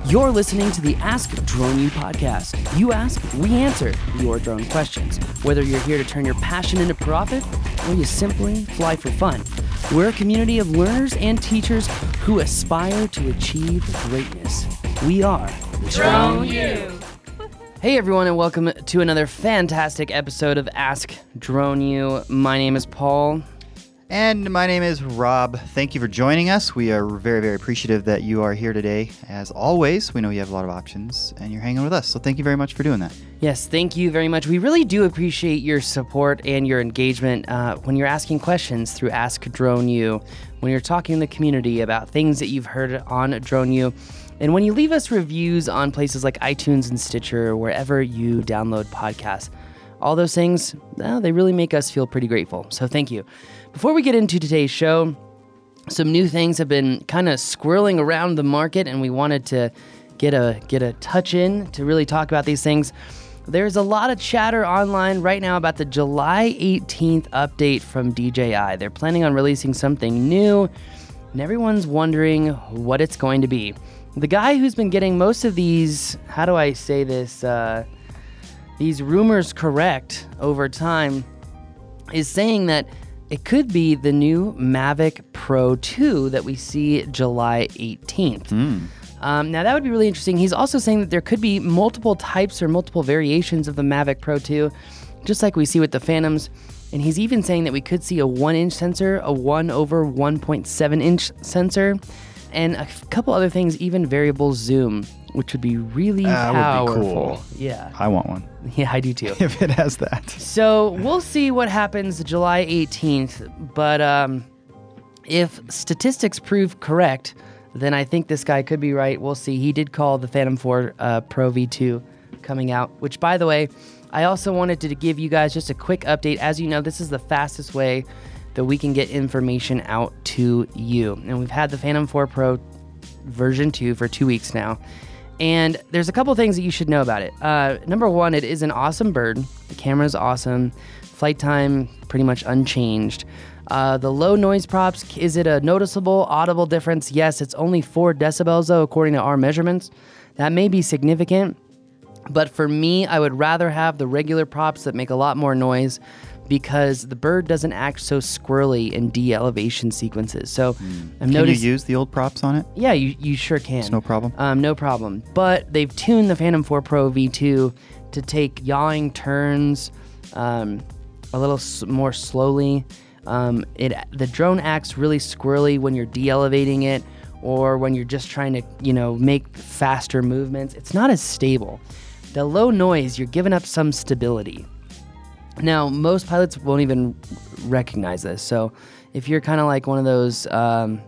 You're listening to the Ask Drone U podcast. You ask, we answer your drone questions. Whether you're here to turn your passion into profit or you simply fly for fun, we're a community of learners and teachers who aspire to achieve greatness. We are Drone U. Hey everyone, and welcome to another fantastic episode of Ask Drone U. My name is Paul. And my name is Rob. Thank you for joining us. We are very, very appreciative that you are here today. As always, we know you have a lot of options and you're hanging with us. So thank you very much for doing that. Yes, thank you very much. We really do appreciate your support and your engagement when you're asking questions through Ask Drone U, when you're talking in the community about things that you've heard on Drone U, and when you leave us reviews on places like iTunes and Stitcher or wherever you download podcasts. All those things, they really make us feel pretty grateful. So thank you. Before we get into today's show, some new things have been kind of swirling around the market, and we wanted to get a touch in to really talk about these things. There's a lot of chatter online right now about the July 18th update from DJI. They're planning on releasing something new, and everyone's wondering what it's going to be. The guy who's been getting most of these, how do I say this, these rumors correct over time is saying that it could be the new Mavic Pro 2 that we see July 18th. Now, that would be really interesting. He's also saying that there could be multiple types or multiple variations of the Mavic Pro 2, just like we see with the Phantoms. And he's even saying that we could see a 1-inch sensor, a 1/1.7-inch sensor, and a couple other things, even variable zoom, which would be really powerful. Would be cool. Yeah. I want one. Yeah, I do too. If it has that. So we'll see what happens July 18th, but if statistics prove correct, then I think this guy could be right. We'll see. He did call the Phantom 4 Pro V2 coming out, which, by the way, I also wanted to give you guys just a quick update. As you know, this is the fastest way that we can get information out to you. And we've had the Phantom 4 Pro version 2 for 2 weeks now. And there's a couple things that you should know about it. Number one, it is an awesome bird. The camera's awesome. Flight time, pretty much unchanged. The low noise props, is it a noticeable, audible difference? Yes, it's only 4 decibels though, according to our measurements. That may be significant, but for me, I would rather have the regular props that make a lot more noise because the bird doesn't act so squirrely in de-elevation sequences. So I've noticed... Can you use the old props on it? Yeah, you sure can. It's no problem? No problem. But they've tuned the Phantom 4 Pro V2 to take yawing turns a little more slowly. The drone acts really squirrely when you're de-elevating it or when you're just trying to, make faster movements. It's not as stable. The low noise, you're giving up some stability. Now, most pilots won't even recognize this. So if you're kind of like one of those, how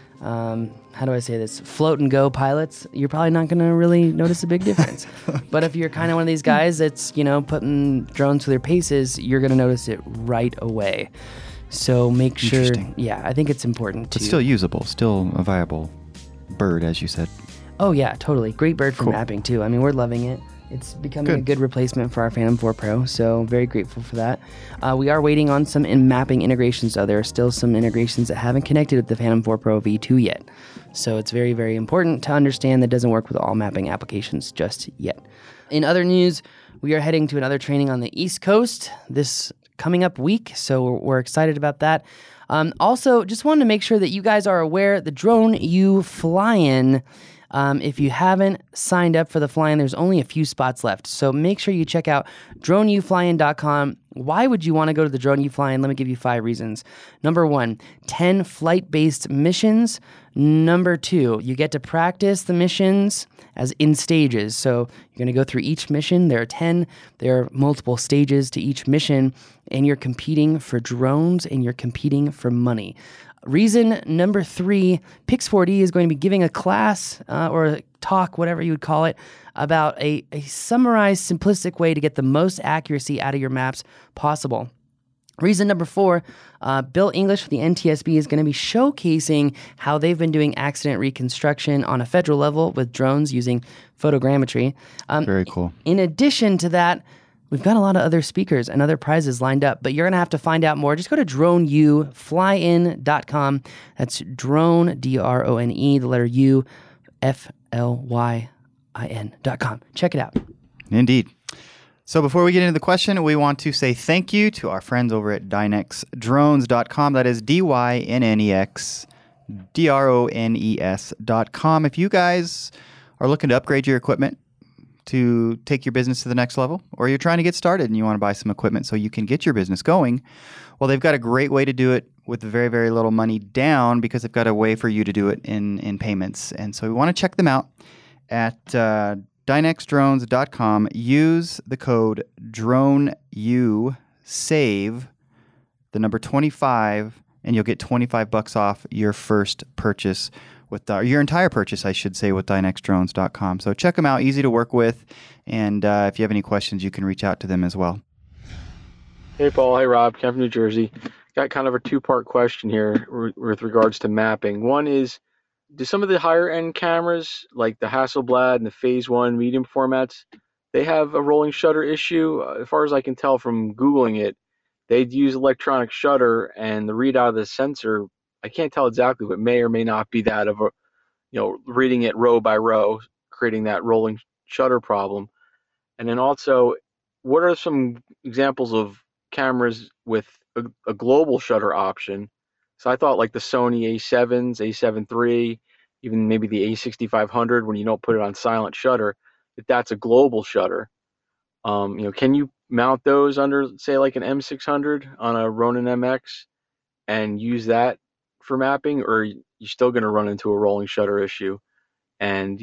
do I say this, float and go pilots, you're probably not going to really notice a big difference. But if you're kind of one of these guys that's, putting drones through their paces, you're going to notice it right away. So make sure, I think it's important to... But still usable, still a viable bird, as you said. Oh yeah, totally. Great bird for mapping too. I mean, we're loving it. It's becoming a good replacement for our Phantom 4 Pro, so very grateful for that. We are waiting on some mapping integrations, though. There are still some integrations that haven't connected with the Phantom 4 Pro V2 yet. So it's very, very important to understand that it doesn't work with all mapping applications just yet. In other news, we are heading to another training on the East Coast this coming up week, so we're excited about that. Also, just wanted to make sure that you guys are aware the Drone U Fly-In. If you haven't signed up for the fly-in, there's only a few spots left. So make sure you check out droneuflyin.com. Why would you want to go to the Drone U Fly-in? Let me give you 5 reasons. Number 1, 10 flight-based missions. Number 2, you get to practice the missions as in stages. So you're going to go through each mission. There are 10. There are multiple stages to each mission. And you're competing for drones and you're competing for money. Reason number 3, Pix4D is going to be giving a class or a talk, whatever you would call it, about a summarized, simplistic way to get the most accuracy out of your maps possible. Reason number 4, Bill English from the NTSB is going to be showcasing how they've been doing accident reconstruction on a federal level with drones using photogrammetry. Very cool. In addition to that, we've got a lot of other speakers and other prizes lined up, but you're going to have to find out more. Just go to droneuflyin.com. That's drone, D-R-O-N-E, the letter U, F-L-Y DYNEXDRONES.com. Check it out. Indeed. So before we get into the question, we want to say thank you to our friends over at DYNEXDRONES.com. That is DYNNEXDRONES.com. If you guys are looking to upgrade your equipment to take your business to the next level, or you're trying to get started and you want to buy some equipment so you can get your business going, well, they've got a great way to do it with very, very little money down because they've got a way for you to do it in payments. And so we want to check them out at DYNEXDRONES.com. Use the code DRONEUSAVE, the number 25, and you'll get $25 off your first purchase with your entire purchase, I should say, with DYNEXDRONES.com. So check them out, easy to work with, and if you have any questions, you can reach out to them as well. Hey, Paul. Hey, Rob. Ken from New Jersey. Got kind of a two-part question here with regards to mapping. One is, do some of the higher-end cameras, like the Hasselblad and the Phase 1 medium formats, they have a rolling shutter issue? As far as I can tell from Googling it, they'd use electronic shutter, and the readout of the sensor, I can't tell exactly, but may or may not be that of reading it row by row, creating that rolling shutter problem. And then also, what are some examples of cameras with a global shutter option? So I thought like the Sony A7s, A7 III, even maybe the A6500, when you don't put it on silent shutter, that's a global shutter. Can you mount those under, say, like an M600 on a Ronin MX and use that for mapping, or are you still going to run into a rolling shutter issue? And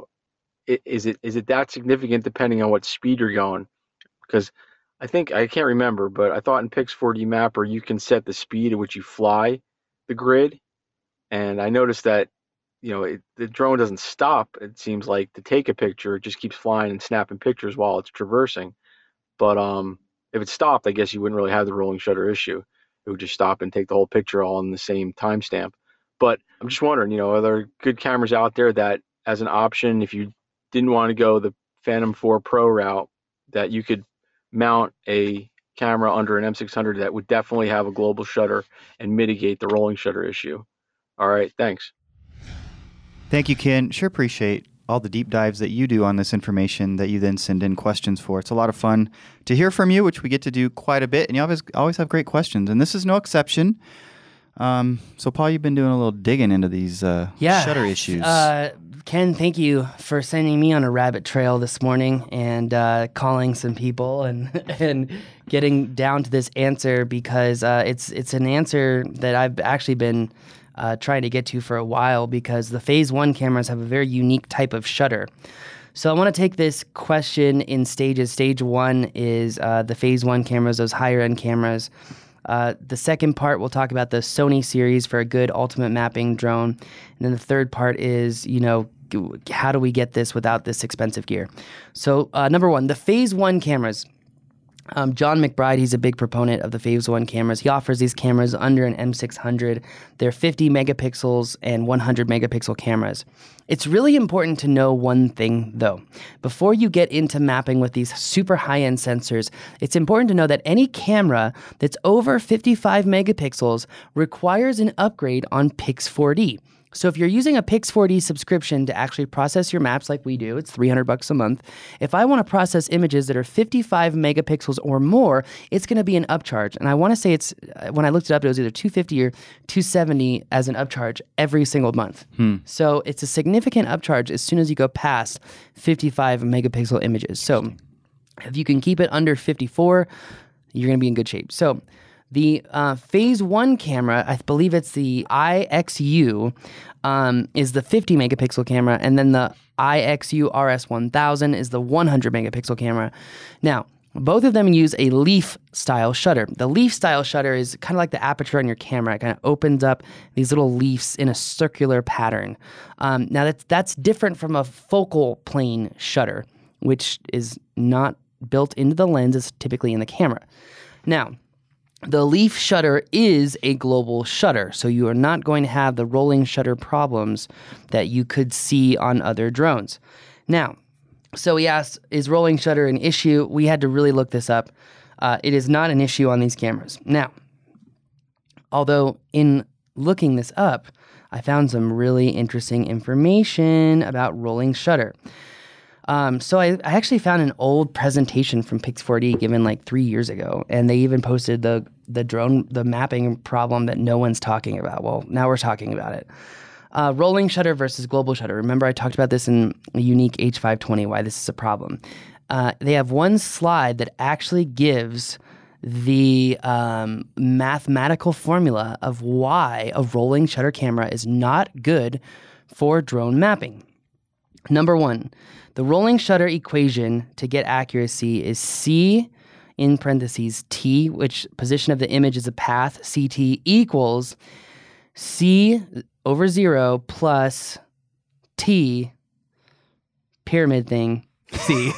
is it that significant depending on what speed you're going? Because I can't remember, but I thought in Pix4D Mapper you can set the speed at which you fly the grid, and I noticed that the drone doesn't stop, it seems like, to take a picture. It just keeps flying and snapping pictures while it's traversing. But if it stopped, I guess you wouldn't really have the rolling shutter issue. It would just stop and take the whole picture all in the same timestamp. But I'm just wondering, are there good cameras out there that, as an option, if you didn't want to go the Phantom 4 Pro route, that you could mount a camera under an M600 that would definitely have a global shutter and mitigate the rolling shutter issue? All right, thanks. Thank you, Ken. Sure appreciate all the deep dives that you do on this information that you then send in questions for. It's a lot of fun to hear from you, which we get to do quite a bit, and you always have great questions, and this is no exception. So, Paul, you've been doing a little digging into these shutter issues. Ken, thank you for sending me on a rabbit trail this morning and calling some people and getting down to this answer, because it's an answer that I've actually been trying to get to for a while, because the Phase 1 cameras have a very unique type of shutter. So I want to take this question in stages. Stage 1 is the Phase 1 cameras, those higher-end cameras. The second part, we'll talk about the Sony series for a good ultimate mapping drone. And then the third part is, how do we get this without this expensive gear? So number one, the Phase 1 cameras. John McBride, he's a big proponent of the Phase 1 cameras. He offers these cameras under an M600. They're 50 megapixels and 100 megapixel cameras. It's really important to know one thing, though. Before you get into mapping with these super high-end sensors, it's important to know that any camera that's over 55 megapixels requires an upgrade on Pix4D. So if you're using a Pix4D subscription to actually process your maps like we do, it's $300 a month. If I want to process images that are 55 megapixels or more, it's going to be an upcharge. And I want to say it's, when I looked it up, it was either $250 or $270 as an upcharge every single month. So it's a significant upcharge as soon as you go past 55 megapixel images. So if you can keep it under 54, you're going to be in good shape. So the Phase 1 camera, I believe it's the IXU, is the 50 megapixel camera, and then the IXU RS1000 is the 100 megapixel camera. Now, both of them use a leaf-style shutter. The leaf-style shutter is kind of like the aperture on your camera. It kind of opens up these little leaves in a circular pattern. Now, that's different from a focal plane shutter, which is not built into the lens. It's typically in the camera. Now, the leaf shutter is a global shutter, so you are not going to have the rolling shutter problems that you could see on other drones. Now, so he asked, is rolling shutter an issue? We had to really look this up. It is not an issue on these cameras. Now, although in looking this up, I found some really interesting information about rolling shutter. So I actually found an old presentation from Pix4D given like 3 years ago, and they even posted the mapping problem that no one's talking about. Well, now we're talking about it. Rolling shutter versus global shutter. Remember I talked about this in a Unique H520, why this is a problem. They have one slide that actually gives the mathematical formula of why a rolling shutter camera is not good for drone mapping. Number one, the rolling shutter equation to get accuracy is C in parentheses T, which position of the image is a path, CT equals C over 0 plus T pyramid thing, C.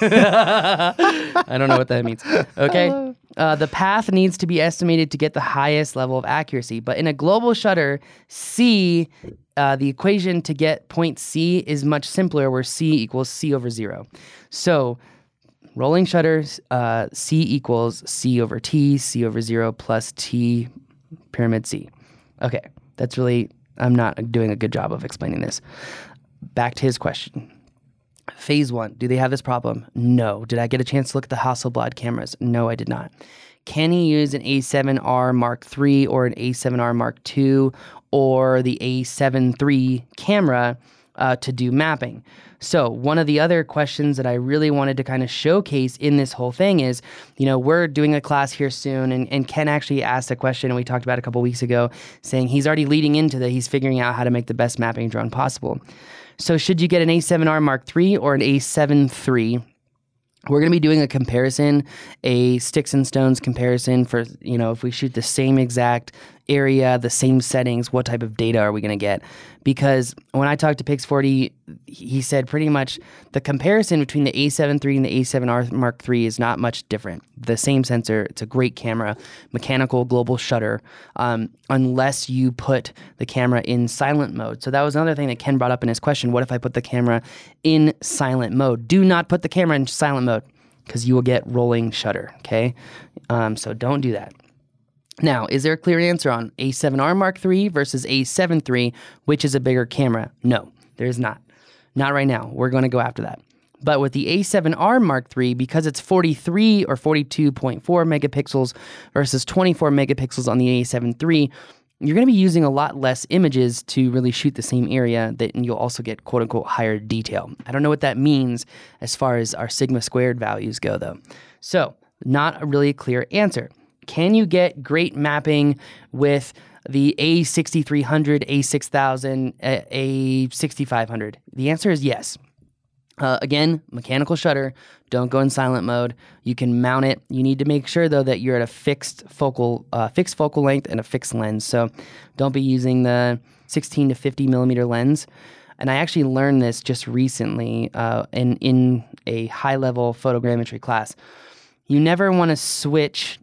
I don't know what that means. Okay. The path needs to be estimated to get the highest level of accuracy. But in a global shutter, C, the equation to get point C is much simpler, where C equals C over 0. So rolling shutters, C equals C over T, C over 0 plus T pyramid C. Okay, that's really, I'm not doing a good job of explaining this. Back to his question. Phase 1, do they have this problem? No. Did I get a chance to look at the Hasselblad cameras? No, I did not. Can he use an A7R Mark III or an A7R Mark II or the A7 III camera to do mapping? So one of the other questions that I really wanted to kind of showcase in this whole thing is, we're doing a class here soon, and Ken actually asked a question, and we talked about it a couple weeks ago, saying he's already leading into that. He's figuring out how to make the best mapping drone possible. So should you get an A7R Mark III or an A7 III? We're going to be doing a comparison, a sticks and stones comparison for, if we shoot the same exact area, the same settings, what type of data are we going to get? Because when I talked to Pix4D, he said pretty much the comparison between the A7 III and the A7R Mark III is not much different. The same sensor, it's a great camera, mechanical global shutter, unless you put the camera in silent mode. So that was another thing that Ken brought up in his question. What if I put the camera in silent mode? Do not put the camera in silent mode because you will get rolling shutter, okay? So don't do that. Now, is there a clear answer on A7R Mark III versus A7 III, which is a bigger camera? No, there is not. Not right now. We're going to go after that. But with the A7R Mark III, because it's 43 or 42.4 megapixels versus 24 megapixels on the A7 III, you're going to be using a lot less images to really shoot the same area, and you'll also get quote-unquote higher detail. I don't know what that means as far as our sigma squared values go, though. So, not a really clear answer. Can you get great mapping with the A6300, A6000, A6500? The answer is yes. Again, mechanical shutter, don't go in silent mode. You can mount it. You need to make sure, though, that you're at a fixed focal length and a fixed lens. So don't be using the 16 to 50 millimeter lens. And I actually learned this just recently in a high-level photogrammetry class. You never want to switch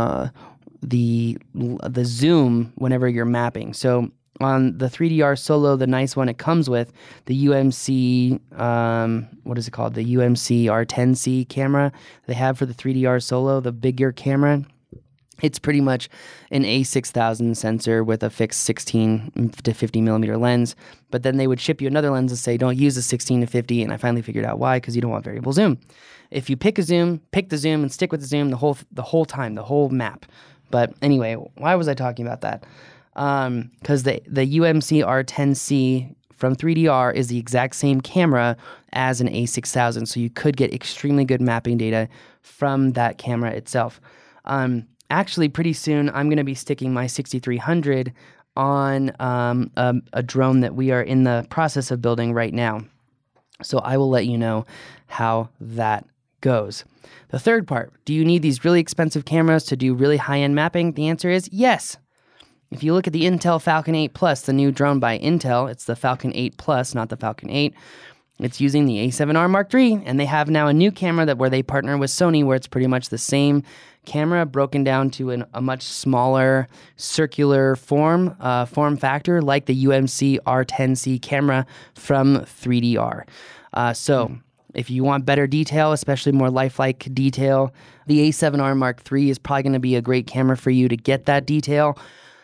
the zoom whenever you're mapping. So on the 3DR Solo, the nice one it comes with, the UMC, what is it called? The UMC R10C camera they have for the 3DR Solo, the bigger camera. It's pretty much an A6000 sensor with a fixed 16 to 50 millimeter lens. But then they would ship you another lens and say, don't use the 16 to 50. And I finally figured out why, because you don't want variable zoom. If you pick the zoom and stick with the zoom the whole time, the whole map. But anyway, why was I talking about that? Because the UMC R10C from 3DR is the exact same camera as an A6000, so you could get extremely good mapping data from that camera itself. Actually, pretty soon, I'm going to be sticking my 6300 on a drone that we are in the process of building right now. So I will let you know how that goes. The third part, do you need these really expensive cameras to do really high-end mapping? The answer is yes. If you look at the Intel Falcon 8 Plus, the new drone by Intel, it's the Falcon 8 Plus, not the Falcon 8. It's using the A7R Mark III, and they have now a new camera where they partner with Sony, where it's pretty much the same camera broken down to a much smaller circular form factor, like the UMC R10C camera from 3DR. So if you want better detail, especially more lifelike detail, the A7R Mark III is probably going to be a great camera for you to get that detail.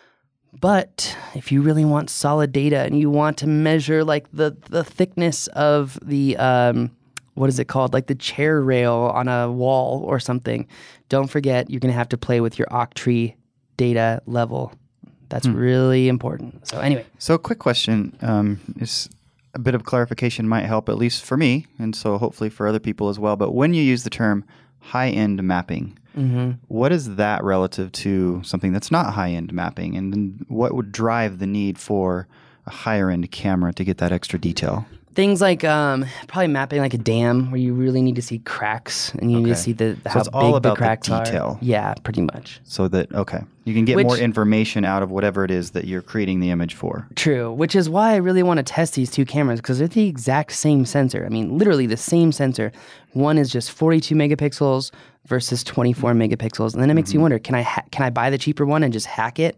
But if you really want solid data and you want to measure like the thickness of the what is it called? Like the chair rail on a wall or something. Don't forget, you're going to have to play with your Octree data level. That's really important. So anyway. So quick question. Is a bit of clarification might help, at least for me, and so hopefully for other people as well. But when you use the term high-end mapping, what is that relative to something that's not high-end mapping? And then what would drive the need for a higher-end camera to get that extra detail? Things like probably mapping like a dam where you really need to see cracks and you need to see how it's all big about the cracks the detail. are. Yeah, pretty much. So that, you can get more information out of whatever it is that you're creating the image for. True, which is why I really want to test these two cameras because they're the exact same sensor. I mean, literally the same sensor. One is just 42 megapixels versus 24 megapixels. And then it makes you wonder, can I buy the cheaper one and just hack it?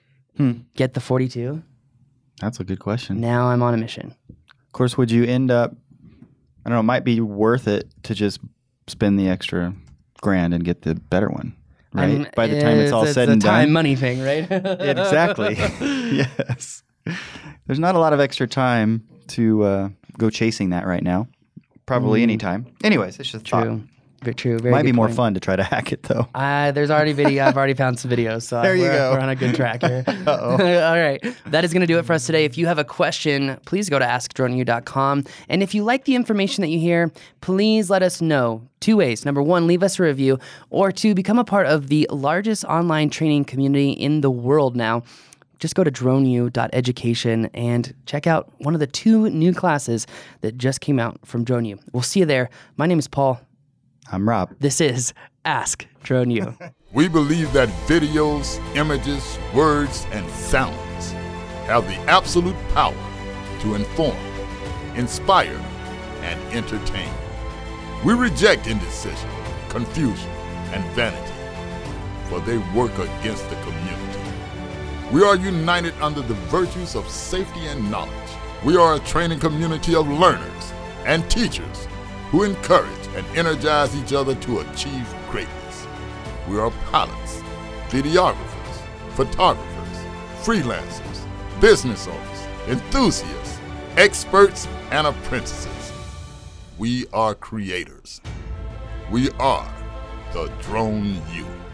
Get the 42? That's a good question. Now I'm on a mission. Of course, would you end up, I don't know, it might be worth it to just spend the extra $1,000 and get the better one, right? By the time it's all said and done. It's a time money thing, right? Exactly. Yes. There's not a lot of extra time to go chasing that right now. Probably any time. Anyways, it's just True. True. Very might be good more point. fun to try to hack it, though. There's already video. I've already found some videos, so There you go. We're on a good track here. All right, that is going to do it for us today. If you have a question, please go to AskDroneU.com. And if you like the information that you hear, please let us know. 2 ways. Number 1, leave us a review, or 2, become a part of the largest online training community in the world now. Just go to DroneU.education and check out one of the 2 new classes that just came out from DroneU. We'll see you there. My name is Paul. I'm Rob. This is Ask Drone U. We believe that videos, images, words, and sounds have the absolute power to inform, inspire, and entertain. We reject indecision, confusion, and vanity, for they work against the community. We are united under the virtues of safety and knowledge. We are a training community of learners and teachers who encourage and energize each other to achieve greatness. We are pilots, videographers, photographers, freelancers, business owners, enthusiasts, experts, and apprentices. We are creators. We are the Drone U.